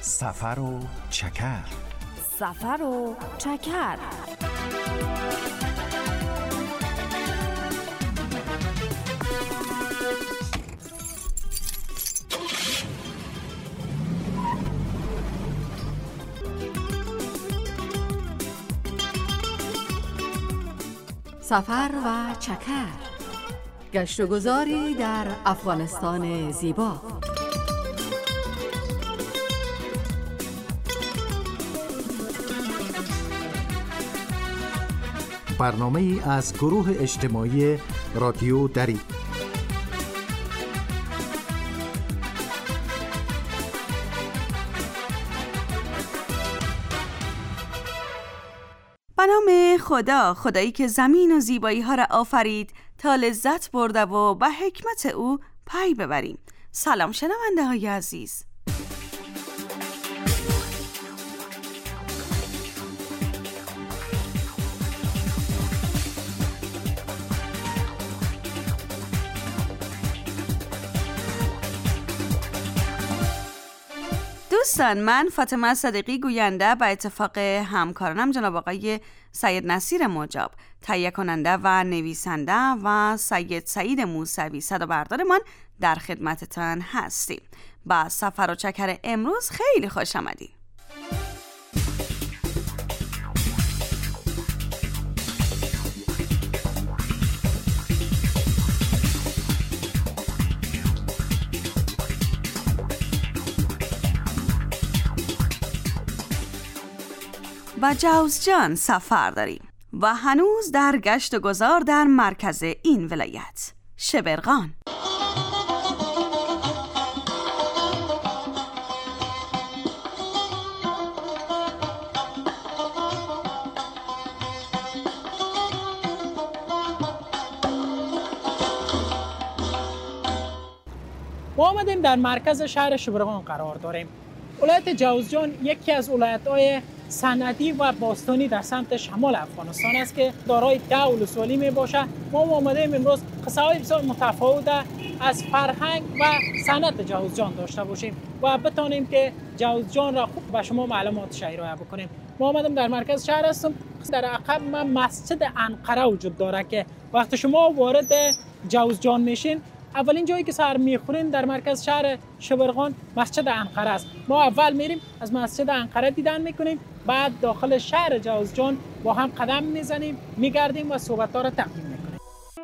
سفر و چکر. سفر و چکر. سفر و چکر، گشت و گذاری در افغانستان زیبا. برنامه ای از گروه اجتماعی رادیو دری. به نام خدا، خدایی که زمین و زیبایی ها را آفرید تا لذت برده و به حکمت او پی ببریم. سلام شنونده های عزیز. دوستان، من فاطمه صدیقی گوینده به اتفاق همکارانم جناب آقای سید نصیر مجاب، تهیه کننده و نویسنده، و سید سعید موسوی صدابردارمان در خدمتتان هستیم. با سفر و چکر امروز خیلی خوش آمدید. با جوزجان سفر داریم و هنوز در گشت و گذار در مرکز این ولایت، شبرغان. ما آمدیم در مرکز شهر شبرغان قرار داریم. ولایت جوزجان یکی از ولایت‌های صنعتی و باستانی در سمت شمال افغانستان است که دارای 10 ولسوالی می باشه. ما آمدیم امروز قصه‌های بسیار متفاوت از فرهنگ و صنعت جوزجان داشته باشیم و بتانیم که جوزجان را خوب به شما معلومات ارائه بکنیم. ما آمدیم در مرکز شهر هستم. در عقب من مسجد انقره وجود داره که وقتی شما وارد جوزجان میشین، اولین جایی که سر میخورین در مرکز شهر شبرغان مسجد انقره است. ما اول میریم از مسجد انقره دیدن میکنیم، بعد داخل شهر جوزجان با هم قدم میزنیم، میگردیم و صحبت‌ها را تقدیم میکنیم.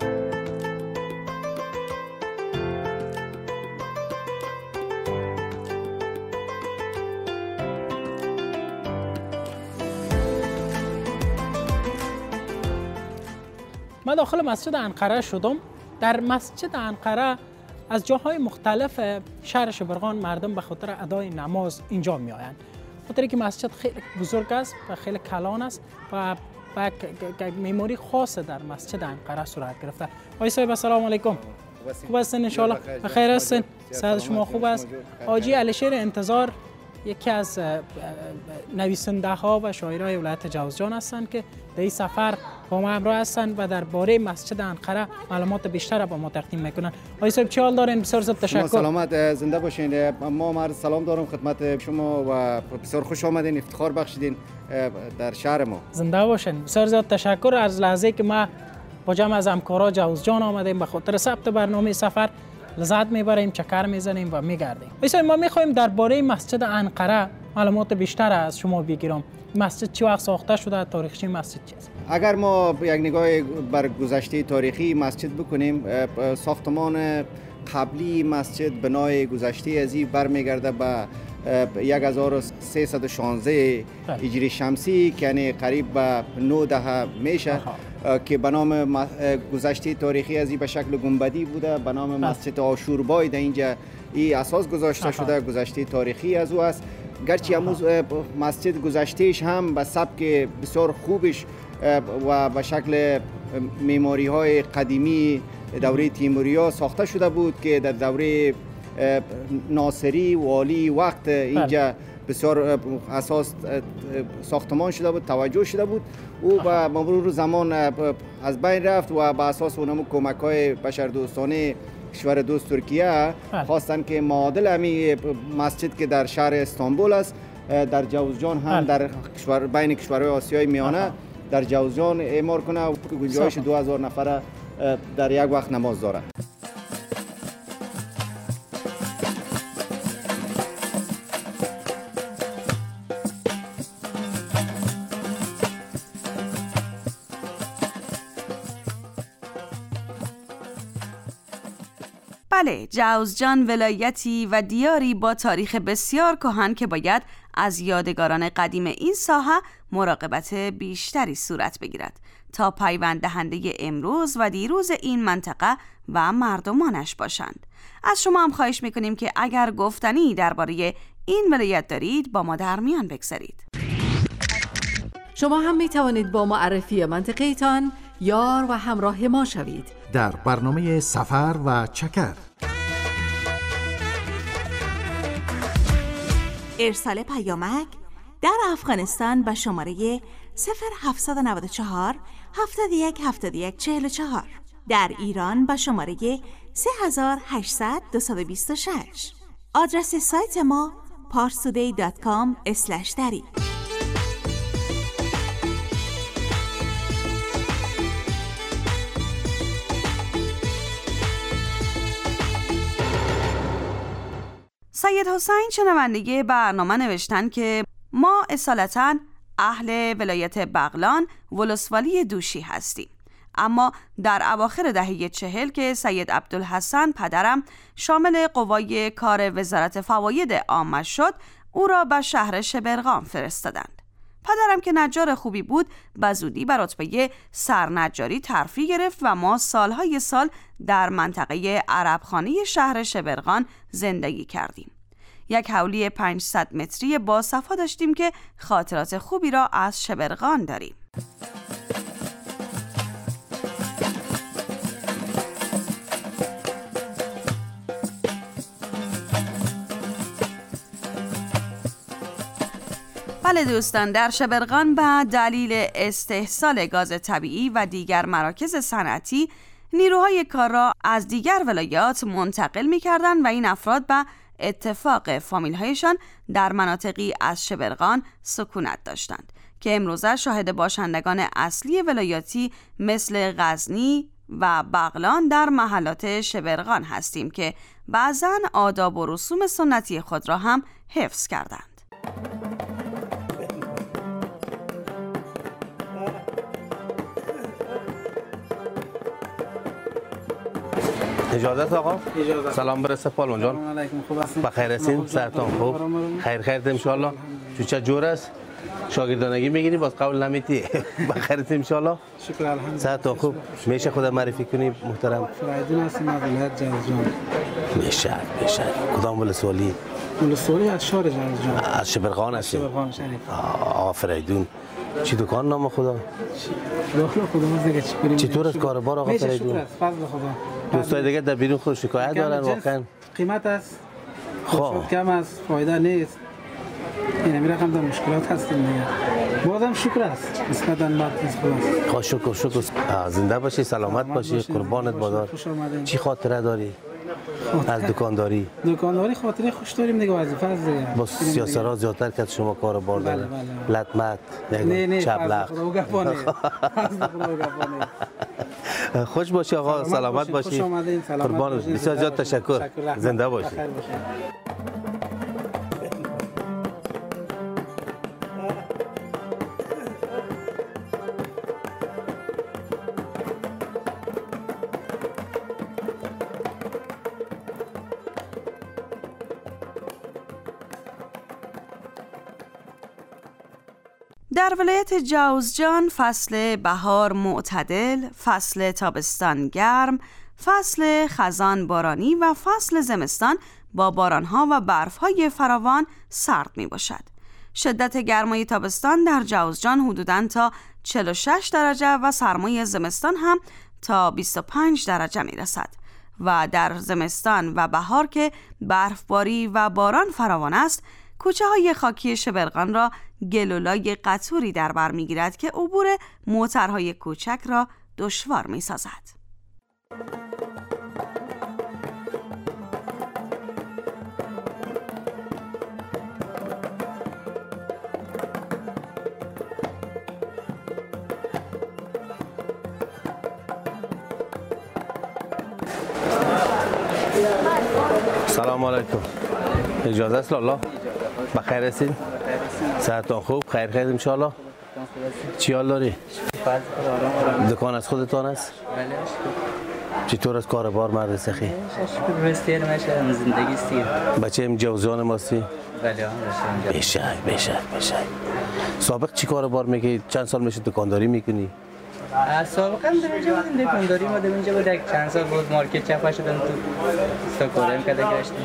من داخل مسجد انقره شدم. در مسجد انقره از جاهای مختلف شهر شبرغان مردم به خاطر ادای نماز اینجا می آیند. خاطر که مسجد خیلی بزرگ است و خیلی کلان است و معماری خاص در مسجد انقره صورت گرفته. آقای صاحب السلام علیکم. خوب هستین ان شاء الله؟ بخیر هستین؟ صحت شما خوب است؟ حاجی علیشیر انتظار یکی از نویسنده ها و شاعرای ولایت جوزجان هستند که در این سفر با ما همراه هستند و درباره مسجد انقره معلومات بیشتر با ما تقدیم میکنند. آقای صاحب چه حال دارین؟ بسیار زیاد تشکر. سلامت، زنده باشین. ما عرض سلام دارم خدمت شما و بسیار خوش آمدین، افتخار بخشیدین در شهر ما. زنده باشین. بسیار زیاد تشکر. از لحظه که ما با جمع از همکارا جوزجان آمدیم به خاطر ثبت برنامه سفر لذت میبریم، چکر میزنیم و میگردیم. مثلا ما میخوایم درباره مسجد انقره معلومات بیشتر از شما بگیرم. مسجد چه وقت ساخته شده؟ تاریخچه مسجد چیست؟ اگر ما یک نگاه بر گذشته تاریخی مسجد بکنیم، ساختمان قبلی مسجد بنای گذشته ازی برمیگرده به 1316 هجری شمسی که یعنی قریب به 9 دهه میشه که به نام گذشته تاریخی ازی به شکل گنبدی بوده، به نام مسجد آشوربای در اینجا این اساس گذاشته شده. گذشته تاریخی از او است، گرچه امروز مسجد گذشتهش هم به سبک بسیار خوبش و به شکل معماری های قدیمی دوره تیموریا ساخته شده بود که در دوره ناصری والی وقت اینجا بسیار اساس ساختمان شده بود، توجه شده بود. او به مرور زمان از بین رفت و به اساس اونم کمک‌های بشردوستانه کشور دوست ترکیه خواستن که معادل امی مسجد که در شهر استانبول است در جوزجان هم در بین کشورهای آسیای میانه در جوزجان اعمار کنه و گنجایش 2000 نفر در یک وقت نماز داره. بله، جوزجان ولایتی و دیاری با تاریخ بسیار کهن که باید از یادگاران قدیم این ساحه مراقبت بیشتری صورت بگیرد تا پیوند دهنده امروز و دیروز این منطقه و مردمانش باشند. از شما هم خواهش میکنیم که اگر گفتنی درباره این ولایت دارید با ما در میان بگذارید. شما هم می توانید با معرفی منطقه‌تان یار و همراه ما شوید در برنامه سفر و چکر. ارسال پیامک در افغانستان به شماره 0794 71 71 44، در ایران به شماره 3800 226. آدرس سایت ما parstoday.com/dari. سید حسین شنونده برنامه نوشتن که ما اصالتاً اهل ولایت بغلان ولسوالی دوشی هستیم، اما در اواخر دهه 40 که سید عبدالحسن پدرم شامل قوای کار وزارت فواید عامه شد، او را به شهر شبرغان فرستادند. پدرم که نجار خوبی بود به زودی به رتبه سرنجاری ترفیع گرفت و ما سالهای سال در منطقه عربخانه شهر شبرغان زندگی کردیم. یک حولی 500 متری با صفا داشتیم که خاطرات خوبی را از شبرغان داریم. بله دوستان، در شبرغان به دلیل استحصال گاز طبیعی و دیگر مراکز صنعتی نیروهای کار را از دیگر ولایات منتقل می‌کردند و این افراد به اتفاق فامیل‌هایشان در مناطقی از شبرغان سکونت داشتند که امروزه شاهد باشندگان اصلی ولایاتی مثل غزنی و بغلان در محلات شبرغان هستیم که بعضاً آداب و رسوم سنتی خود را هم حفظ کردند. اجازت آقا؟ اجازت. سلام برسه پالون جان. سلام علیکم، خوب هستین؟ بخیر هستین؟ سرتون خوب؟ خیر ان شاء الله. چه جور است؟ شاگردانگی میگیری باز قبول نمیتی؟ بخیر هستین ان شاء الله؟ شکر الحمدلله. سرتون خوب؟ میشه خود معرفی کنی محترم؟ فرایدون هستم از ولایت جوزجان. میشه. کدام ولسوالی؟ ولسوالی از شهر جوزجان. از شبرغان هستی؟ شبرغان شریف. آقا فریدون چی دکان نام خدا؟ داخل خودمون دیگه چی کنیم؟ چطور از کاربار آقا فریدون؟ شکر است، فضل خدا. دوستای دیگه در بیرون خود شکایت دارن واقعا. قیمت است. خب کم است، فایده نیست. این همین رقم در مشکلات هستیم دیگه. بازم شکر است. نسبتاً بعد خدا. شکر. زنده باشی، سلامت باشی، قربانت بادار. چی خاطره داری؟ از دکانداری خاطره خوش داریم دیگه، وظیفه است دیگه. با سیاسرا زیادتر که شما کار بار داره. لطمت نه چبلق خوش باشی آقا، سلامت باشی، قربان باشی. بسیار زیاد تشکر. زنده باشی. در ولایت جوزجان فصل بهار معتدل، فصل تابستان گرم، فصل خزان بارانی و فصل زمستان با بارانها و برفهای فراوان سرد می باشد. شدت گرمای تابستان در جوزجان حدوداً تا 46 درجه و سرمای زمستان هم تا 25 درجه می رسد و در زمستان و بهار که برفباری و باران فراوان است، کوچه های خاکی شبرغان را گلولای قطوری در بر می گیرد که عبور موترهای کوچک را دشوار می سازد. سلام علیکم. اجازه است لالا؟ بخیر هستین؟ صحتتان خوب؟ خیر ان شاء الله. چی حال داری؟ دکان از خودتان است؟ بله. چطور از کاربار مرد سخی؟ شکر بستیر میشه زندگی استیر. بچه ام جوزان ماستی؟ بله بشه. سابق چی کاربار میگی؟ چند سال میشه دکانداری میکنی؟ سابقا در اینجا بودیم دکانداری ما در اینجا بود چند سال بود مارکت چپا شدن تو استاکورم کده گشتیم.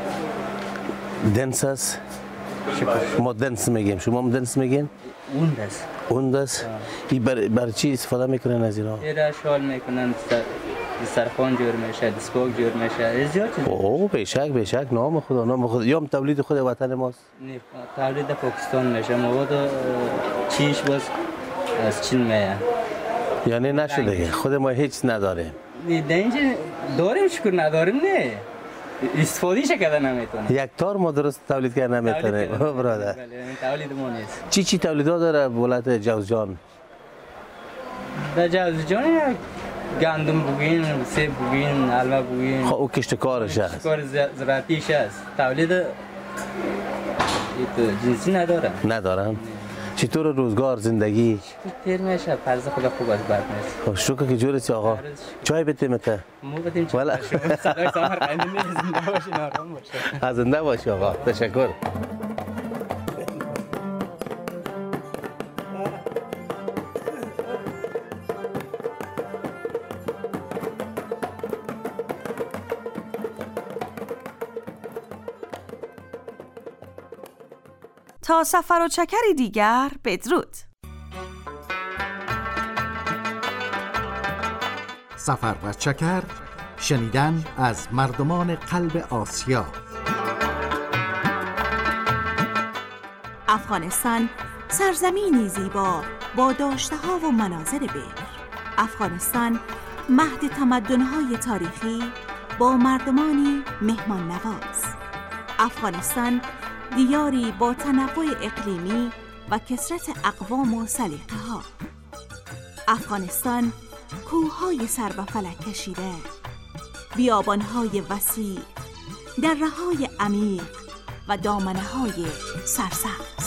دنس است؟ ما دنس میگیم، شما هم دنس میگین؟ اون دست؟ این بر چی استفاده میکنن از اینا؟ ایرا شال میکنن، دسترخوان جور میشه، دستگاه جور میشه، زیاد چیز. اوه بشک نام خدا. یا تولید خود وطن ماست؟ نه تولید پاکستان میشه، مواد چیش باز از چین میاد. یعنی نشده خود ما هیچ نداریم. در اینجا داریم شکر نداریم نه. استفاده کردن نمیتونه. یک تار ما درست تولید کردن نمیتونه برادر. بله تولید ما نیست. چی تولیدات داره ولایت جوزجان؟ در جوزجان گندم بگین، سیب بگین، الما بگین. خب او کشتکارش است. کشتکار زراعتیش است. تولید جنسی ندارن. چطور روزگار زندگی؟ تیر میشه، فرض خدا خوب از بد نیست. خب شکر که جورتی آقا. چای بتیم تا؟ ما بدیم چای. والا صدای سحر قندی زنده باشین آرام باشه. زنده باشی آقا. تشکر. تا سفر و چکری دیگر بدرود. سفر و چکر، شنیدن از مردمان قلب آسیا. افغانستان سرزمینی زیبا با داشته‌ها و مناظر بکر. افغانستان مهد تمدن‌های تاریخی با مردمانی مهمان نواز. افغانستان دیاری با تنوع اقلیمی و کثرت اقوام و سلیقه‌ها. افغانستان کوه‌های سر به فلک کشیده، بیابان‌های وسیع، دره‌های عمیق و دامنه‌های سرسبز.